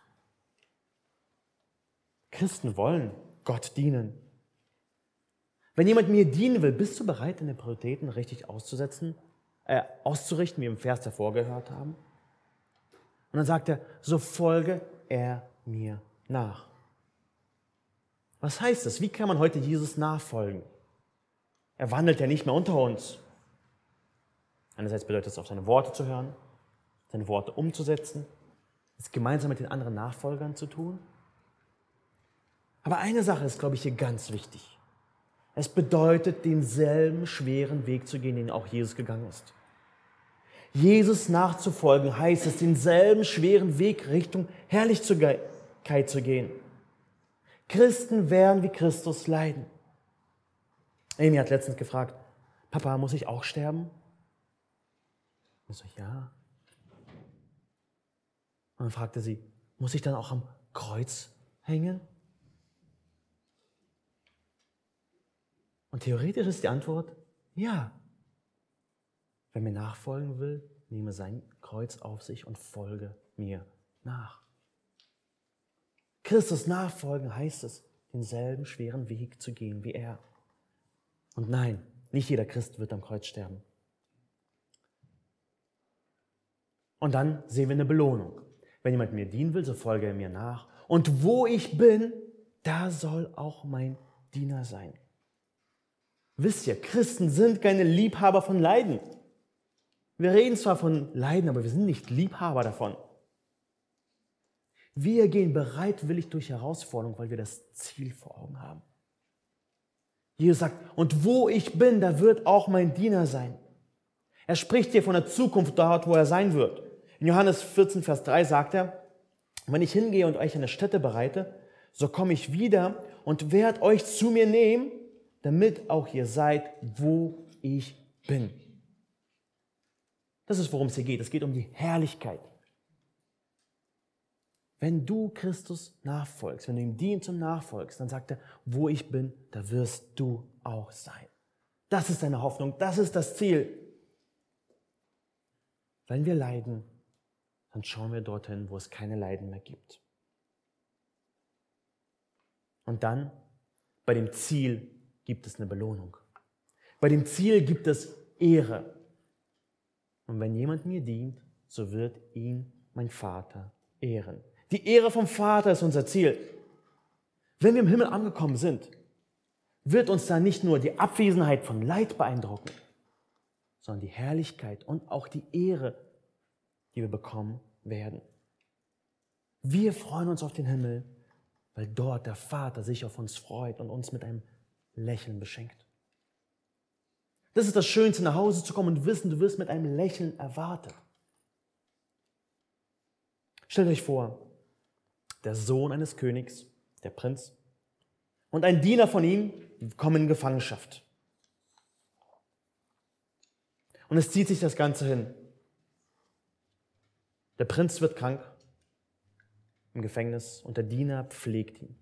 Christen wollen Gott dienen. Wenn jemand mir dienen will, bist du bereit, deine Prioritäten richtig auszusetzen, äh, auszurichten, wie wir im Vers davor gehört haben? Und dann sagt er, so folge er mir nach. Was heißt das? Wie kann man heute Jesus nachfolgen? Er wandelt ja nicht mehr unter uns. Einerseits bedeutet es, auf seine Worte zu hören, seine Worte umzusetzen, es gemeinsam mit den anderen Nachfolgern zu tun. Aber eine Sache ist, glaube ich, hier ganz wichtig. Es bedeutet, denselben schweren Weg zu gehen, den auch Jesus gegangen ist. Jesus nachzufolgen heißt es, denselben schweren Weg Richtung Herrlichkeit zu gehen. Christen werden wie Christus leiden. Amy hat letztens gefragt, Papa, muss ich auch sterben? Ich so, ja. Und dann fragte sie, muss ich dann auch am Kreuz hängen? Und theoretisch ist die Antwort, ja. Wer mir nachfolgen will, nehme sein Kreuz auf sich und folge mir nach. Christus nachfolgen heißt es, denselben schweren Weg zu gehen wie er. Und nein, nicht jeder Christ wird am Kreuz sterben. Und dann sehen wir eine Belohnung. Wenn jemand mir dienen will, so folge er mir nach. Und wo ich bin, da soll auch mein Diener sein. Wisst ihr, Christen sind keine Liebhaber von Leiden. Wir reden zwar von Leiden, aber wir sind nicht Liebhaber davon. Wir gehen bereitwillig durch Herausforderungen, weil wir das Ziel vor Augen haben. Jesus sagt, und wo ich bin, da wird auch mein Diener sein. Er spricht hier von der Zukunft dort, wo er sein wird. In Johannes vierzehn, Vers drei sagt er, wenn ich hingehe und euch eine Stätte bereite, so komme ich wieder und werde euch zu mir nehmen, damit auch ihr seid, wo ich bin. Das ist, worum es hier geht. Es geht um die Herrlichkeit. Wenn du Christus nachfolgst, wenn du ihm dienst und nachfolgst, dann sagt er, wo ich bin, da wirst du auch sein. Das ist deine Hoffnung, das ist das Ziel. Wenn wir leiden, dann schauen wir dorthin, wo es keine Leiden mehr gibt. Und dann, bei dem Ziel gibt es eine Belohnung. Bei dem Ziel gibt es Ehre. Und wenn jemand mir dient, so wird ihn mein Vater ehren. Die Ehre vom Vater ist unser Ziel. Wenn wir im Himmel angekommen sind, wird uns da nicht nur die Abwesenheit von Leid beeindrucken, sondern die Herrlichkeit und auch die Ehre, die wir bekommen werden. Wir freuen uns auf den Himmel, weil dort der Vater sich auf uns freut und uns mit einem Lächeln beschenkt. Das ist das Schönste, nach Hause zu kommen und wissen, du wirst mit einem Lächeln erwartet. Stellt euch vor, der Sohn eines Königs, der Prinz, und ein Diener von ihm kommen in Gefangenschaft. Und es zieht sich das Ganze hin. Der Prinz wird krank im Gefängnis und der Diener pflegt ihn.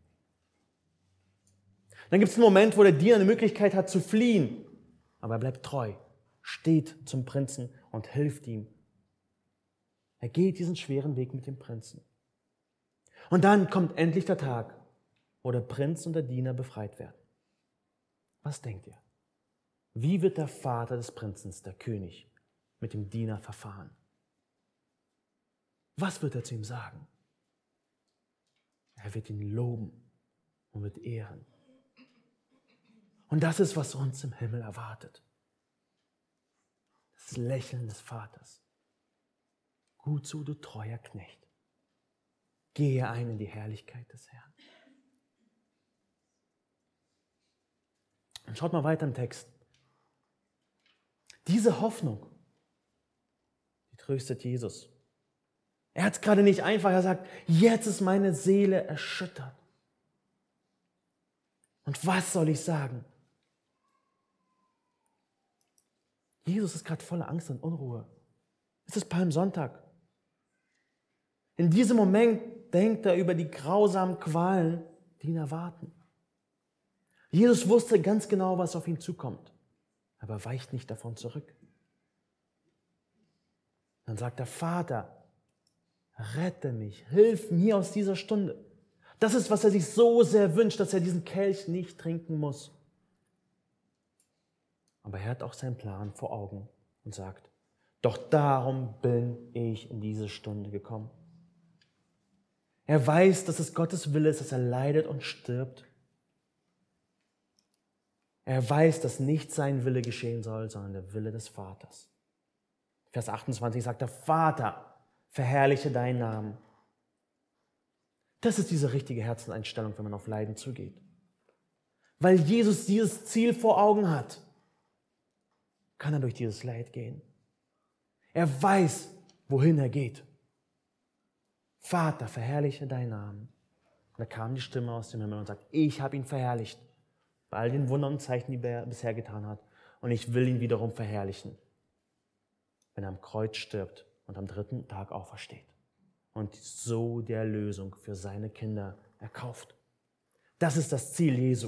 Dann gibt es einen Moment, wo der Diener eine Möglichkeit hat zu fliehen, aber er bleibt treu, steht zum Prinzen und hilft ihm. Er geht diesen schweren Weg mit dem Prinzen. Und dann kommt endlich der Tag, wo der Prinz und der Diener befreit werden. Was denkt ihr? Wie wird der Vater des Prinzen, der König, mit dem Diener verfahren? Was wird er zu ihm sagen? Er wird ihn loben und wird ehren. Und das ist, was uns im Himmel erwartet. Das Lächeln des Vaters. Gut so, du treuer Knecht. Gehe ein in die Herrlichkeit des Herrn. Und schaut mal weiter im Text. Diese Hoffnung, die tröstet Jesus. Er hat es gerade nicht einfach, er sagt, jetzt ist meine Seele erschüttert. Und was soll ich sagen? Jesus ist gerade voller Angst und Unruhe. Es ist Palmsonntag. In diesem Moment denkt er über die grausamen Qualen, die ihn erwarten. Jesus wusste ganz genau, was auf ihn zukommt, aber weicht nicht davon zurück. Dann sagt der Vater, rette mich, hilf mir aus dieser Stunde. Das ist, was er sich so sehr wünscht, dass er diesen Kelch nicht trinken muss. Aber er hat auch seinen Plan vor Augen und sagt, doch darum bin ich in diese Stunde gekommen. Er weiß, dass es Gottes Wille ist, dass er leidet und stirbt. Er weiß, dass nicht sein Wille geschehen soll, sondern der Wille des Vaters. Vers achtundzwanzig sagt der Vater, verherrliche deinen Namen. Das ist diese richtige Herzenseinstellung, wenn man auf Leiden zugeht. Weil Jesus dieses Ziel vor Augen hat, kann er durch dieses Leid gehen. Er weiß, wohin er geht. Vater, verherrliche deinen Namen. Und da kam die Stimme aus dem Himmel und sagt, ich habe ihn verherrlicht, bei all den Wundern und Zeichen, die er bisher getan hat. Und ich will ihn wiederum verherrlichen, wenn er am Kreuz stirbt und am dritten Tag aufersteht. Und so die Erlösung für seine Kinder erkauft. Das ist das Ziel Jesu.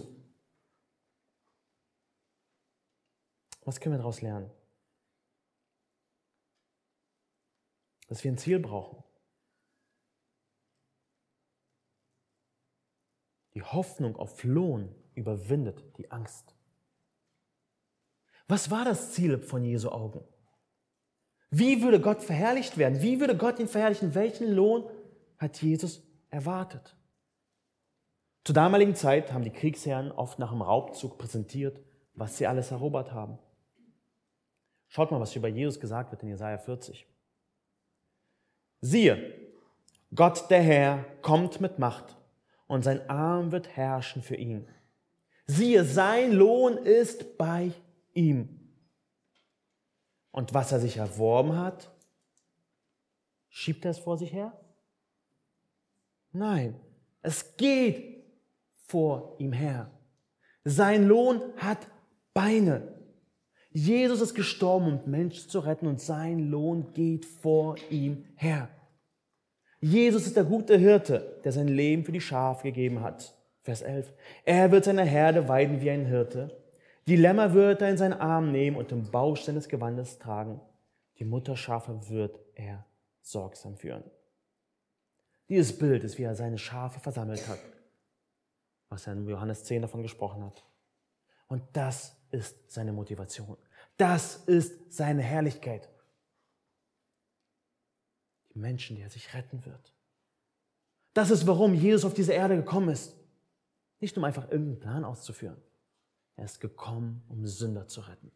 Was können wir daraus lernen? Dass wir ein Ziel brauchen. Die Hoffnung auf Lohn überwindet die Angst. Was war das Ziel von Jesu Augen? Wie würde Gott verherrlicht werden? Wie würde Gott ihn verherrlichen? Welchen Lohn hat Jesus erwartet? Zur damaligen Zeit haben die Kriegsherren oft nach dem Raubzug präsentiert, was sie alles erobert haben. Schaut mal, was über Jesus gesagt wird in Jesaja vierzig. Siehe, Gott der Herr kommt mit Macht und sein Arm wird herrschen für ihn. Siehe, sein Lohn ist bei ihm. Und was er sich erworben hat, schiebt er es vor sich her? Nein, es geht vor ihm her. Sein Lohn hat Beine. Jesus ist gestorben, um Menschen zu retten, und sein Lohn geht vor ihm her. Jesus ist der gute Hirte, der sein Leben für die Schafe gegeben hat. Vers elf. Er wird seine Herde weiden wie ein Hirte. Die Lämmer wird er in seinen Arm nehmen und im Baustein des Gewandes tragen. Die Mutterschafe wird er sorgsam führen. Dieses Bild ist, wie er seine Schafe versammelt hat, was er in Johannes zehn davon gesprochen hat. Und das ist seine Motivation. Das ist seine Herrlichkeit. Die Menschen, die er sich retten wird. Das ist, warum Jesus auf diese Erde gekommen ist. Nicht um einfach irgendeinen Plan auszuführen. Er ist gekommen, um Sünder zu retten.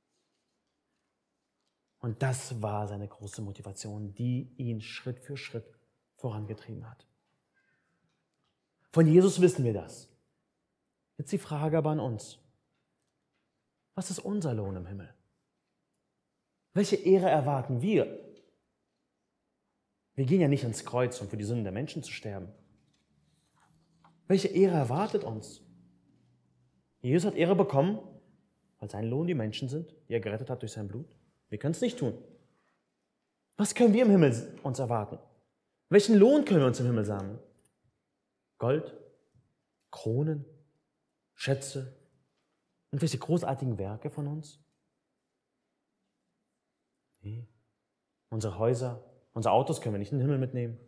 Und das war seine große Motivation, die ihn Schritt für Schritt vorangetrieben hat. Von Jesus wissen wir das. Jetzt die Frage aber an uns. Was ist unser Lohn im Himmel? Welche Ehre erwarten wir? Wir gehen ja nicht ans Kreuz, um für die Sünden der Menschen zu sterben. Welche Ehre erwartet uns? Jesus hat Ehre bekommen, weil sein Lohn die Menschen sind, die er gerettet hat durch sein Blut. Wir können es nicht tun. Was können wir im Himmel uns erwarten? Welchen Lohn können wir uns im Himmel sammeln? Gold, Kronen, Schätze und welche großartigen Werke von uns? Nee. Unsere Häuser, unsere Autos können wir nicht in den Himmel mitnehmen.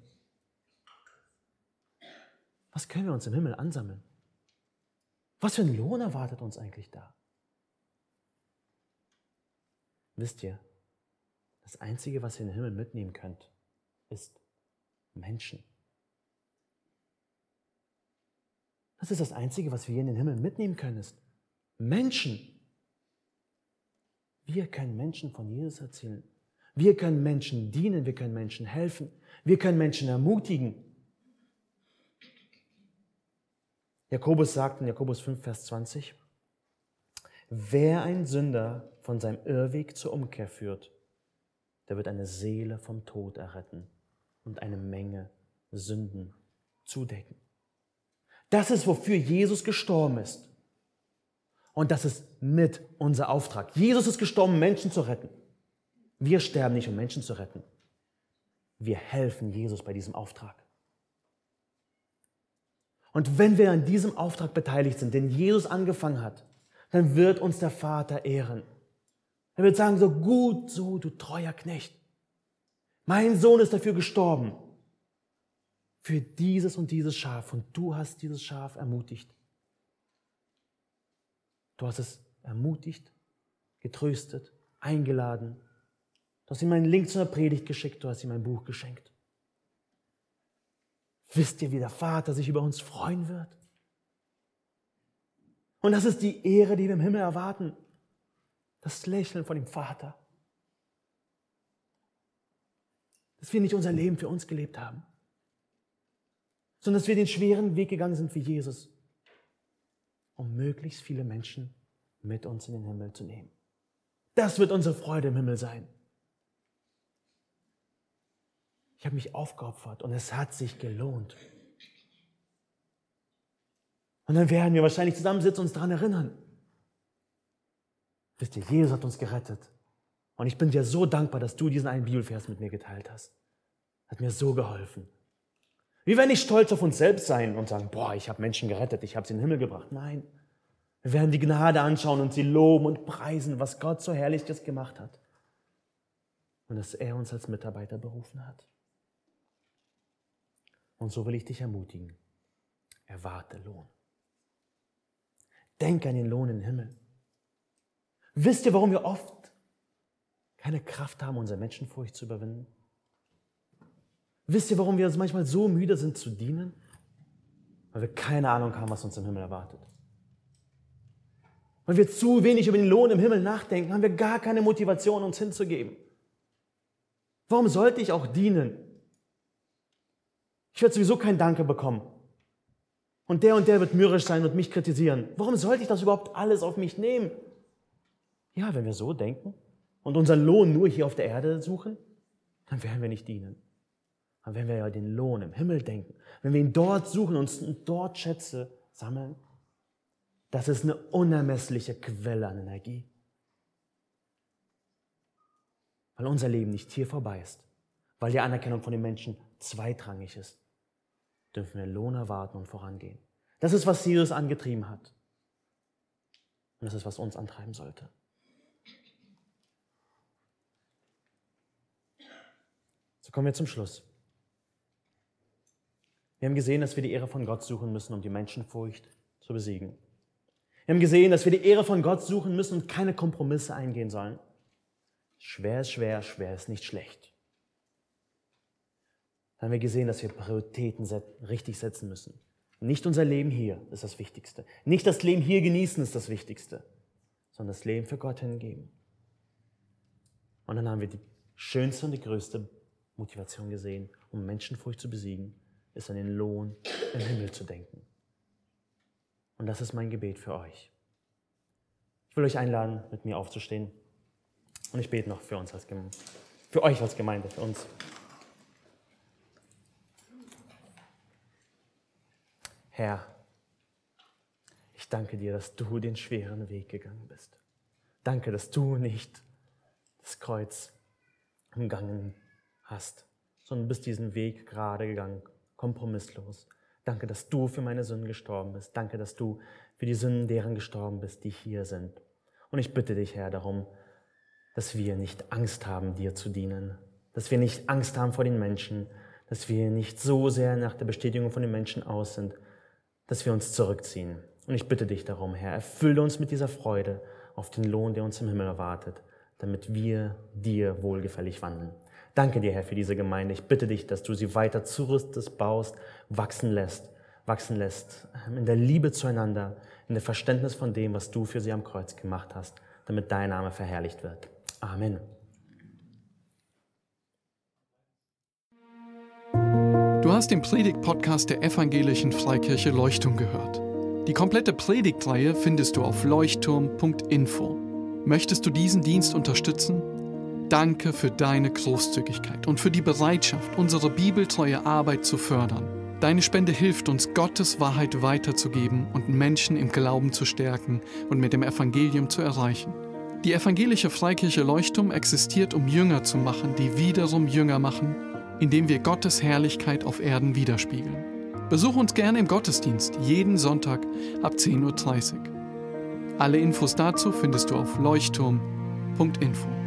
Was können wir uns im Himmel ansammeln? Was für ein Lohn erwartet uns eigentlich da? Wisst ihr, das Einzige, was ihr in den Himmel mitnehmen könnt, ist Menschen. Das ist das Einzige, was wir in den Himmel mitnehmen können, ist Menschen. Wir können Menschen von Jesus erzählen. Wir können Menschen dienen, wir können Menschen helfen. Wir können Menschen ermutigen. Jakobus sagt in Jakobus fünf, Vers zwanzig, wer einen Sünder von seinem Irrweg zur Umkehr führt, der wird eine Seele vom Tod erretten und eine Menge Sünden zudecken. Das ist, wofür Jesus gestorben ist. Und das ist mit unser Auftrag. Jesus ist gestorben, Menschen zu retten. Wir sterben nicht, um Menschen zu retten. Wir helfen Jesus bei diesem Auftrag. Und wenn wir an diesem Auftrag beteiligt sind, den Jesus angefangen hat, dann wird uns der Vater ehren. Er wird sagen, so gut, so du treuer Knecht. Mein Sohn ist dafür gestorben. Für dieses und dieses Schaf. Und du hast dieses Schaf ermutigt. Du hast es ermutigt, getröstet, eingeladen. Du hast ihm einen Link zu einer Predigt geschickt, du hast ihm ein Buch geschenkt. Wisst ihr, wie der Vater sich über uns freuen wird? Und das ist die Ehre, die wir im Himmel erwarten. Das Lächeln von dem Vater. Dass wir nicht unser Leben für uns gelebt haben, sondern dass wir den schweren Weg gegangen sind für Jesus, um möglichst viele Menschen mit uns in den Himmel zu nehmen. Das wird unsere Freude im Himmel sein. Ich habe mich aufgeopfert und es hat sich gelohnt. Und dann werden wir wahrscheinlich zusammensitzen und uns daran erinnern. Wisst ihr, Jesus hat uns gerettet. Und ich bin dir so dankbar, dass du diesen einen Bibelvers mit mir geteilt hast. Hat mir so geholfen. Wir werden nicht stolz auf uns selbst sein und sagen, boah, ich habe Menschen gerettet, ich habe sie in den Himmel gebracht. Nein, wir werden die Gnade anschauen und sie loben und preisen, was Gott so Herrliches gemacht hat. Und dass er uns als Mitarbeiter berufen hat. Und so will ich dich ermutigen. Erwarte Lohn. Denk an den Lohn im Himmel. Wisst ihr, warum wir oft keine Kraft haben, unsere Menschenfurcht zu überwinden? Wisst ihr, warum wir uns manchmal so müde sind zu dienen? Weil wir keine Ahnung haben, was uns im Himmel erwartet. Weil wir zu wenig über den Lohn im Himmel nachdenken, haben wir gar keine Motivation, uns hinzugeben. Warum sollte ich auch dienen? Ich werde sowieso kein Danke bekommen. Und der und der wird mürrisch sein und mich kritisieren. Warum sollte ich das überhaupt alles auf mich nehmen? Ja, wenn wir so denken und unseren Lohn nur hier auf der Erde suchen, dann werden wir nicht dienen. Aber wenn wir ja den Lohn im Himmel denken, wenn wir ihn dort suchen und uns dort Schätze sammeln, das ist eine unermessliche Quelle an Energie. Weil unser Leben nicht hier vorbei ist, weil die Anerkennung von den Menschen zweitrangig ist, dürfen wir Lohn erwarten und vorangehen. Das ist, was Jesus angetrieben hat. Und das ist, was uns antreiben sollte. So kommen wir zum Schluss. Wir haben gesehen, dass wir die Ehre von Gott suchen müssen, um die Menschenfurcht zu besiegen. Wir haben gesehen, dass wir die Ehre von Gott suchen müssen und keine Kompromisse eingehen sollen. Schwer ist schwer, schwer ist nicht schlecht. Dann haben wir gesehen, dass wir Prioritäten richtig setzen müssen. Nicht unser Leben hier ist das Wichtigste. Nicht das Leben hier genießen ist das Wichtigste, sondern das Leben für Gott hingeben. Und dann haben wir die schönste und die größte Motivation gesehen, um Menschenfurcht zu besiegen, ist an den Lohn im Himmel zu denken. Und das ist mein Gebet für euch. Ich will euch einladen, mit mir aufzustehen. Und ich bete noch für uns als Gemeinde, für euch als Gemeinde, für uns. Herr, ich danke dir, dass du den schweren Weg gegangen bist. Danke, dass du nicht das Kreuz umgangen hast, sondern bist diesen Weg gerade gegangen, kompromisslos. Danke, dass du für meine Sünden gestorben bist. Danke, dass du für die Sünden deren gestorben bist, die hier sind. Und ich bitte dich, Herr, darum, dass wir nicht Angst haben, dir zu dienen. Dass wir nicht Angst haben vor den Menschen. Dass wir nicht so sehr nach der Bestätigung von den Menschen aus sind, dass wir uns zurückziehen. Und ich bitte dich darum, Herr, erfülle uns mit dieser Freude auf den Lohn, der uns im Himmel erwartet, damit wir dir wohlgefällig wandeln. Danke dir, Herr, für diese Gemeinde. Ich bitte dich, dass du sie weiter zurüstest, baust, wachsen lässt, wachsen lässt, in der Liebe zueinander, in der Verständnis von dem, was du für sie am Kreuz gemacht hast, damit dein Name verherrlicht wird. Amen. Du hast den Predigt-Podcast der Evangelischen Freikirche Leuchtturm gehört. Die komplette Predigtreihe findest du auf leuchtturm punkt info. Möchtest du diesen Dienst unterstützen? Danke für deine Großzügigkeit und für die Bereitschaft, unsere bibeltreue Arbeit zu fördern. Deine Spende hilft uns, Gottes Wahrheit weiterzugeben und Menschen im Glauben zu stärken und mit dem Evangelium zu erreichen. Die Evangelische Freikirche Leuchtturm existiert, um Jünger zu machen, die wiederum Jünger machen, indem wir Gottes Herrlichkeit auf Erden widerspiegeln. Besuch uns gerne im Gottesdienst, jeden Sonntag ab zehn Uhr dreißig. Alle Infos dazu findest du auf leuchtturm punkt info.